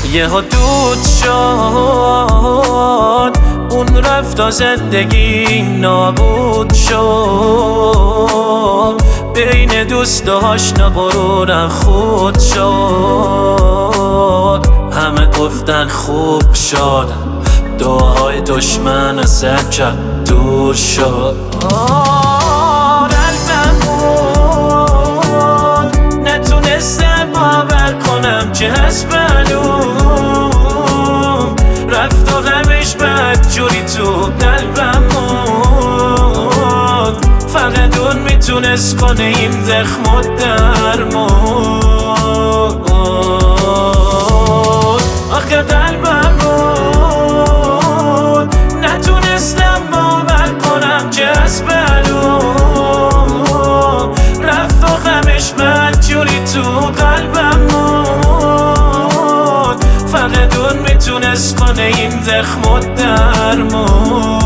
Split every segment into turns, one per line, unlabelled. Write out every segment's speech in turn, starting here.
یهو دود شد، اون رفت و زندگی نابود شد. بین دوست و آشنا غرورم خود شد. همه گفتن خوب شد، دعای دشمن از سر دور شد. قلبم بود، نتونستم باور کنم که از معلوم رفت و غمش بدجوری تو قلبم بود. فقط اون میتونست کنه این زخم و درمون. آخه قلبم بود، نتونستم باور کنم که از معلوم رفت و غمش بدجوری تو قلبم بود. فقط اون میتونست کنه این زخم و درمون.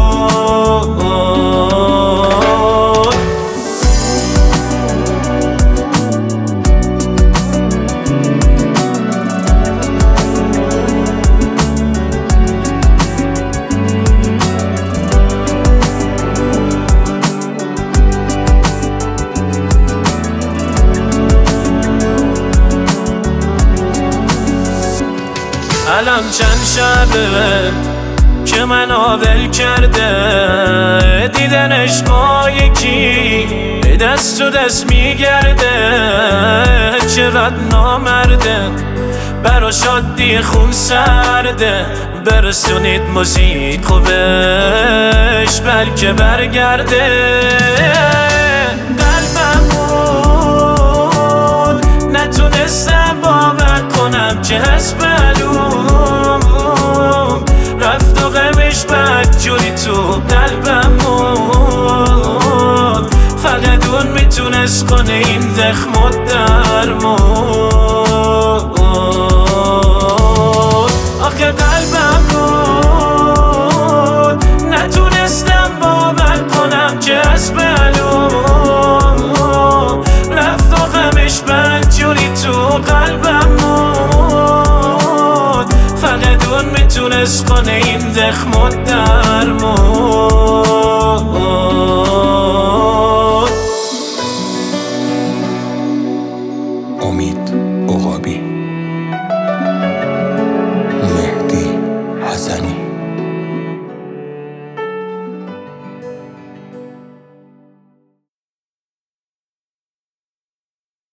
الان چند شبه که من ول کرده، دیدنش با یکی دست تو دست میگرده. چقدر نامرده، برا شادی خون سرده. برسونید موزیک خوبش بلکه برگرده. قلبم بود، نتونستم باور کنم که از معلوم رفت و غمش بدجوری تو قلبم بود. فقط اون میتونست کنه این زخم و درمون. آخه قلبم بود، نتونستم باور کنم که از معلوم رفت و غمش بدجوری تو قلبم بود. فقط اون میتونست کنه این زخم و درمون.
امید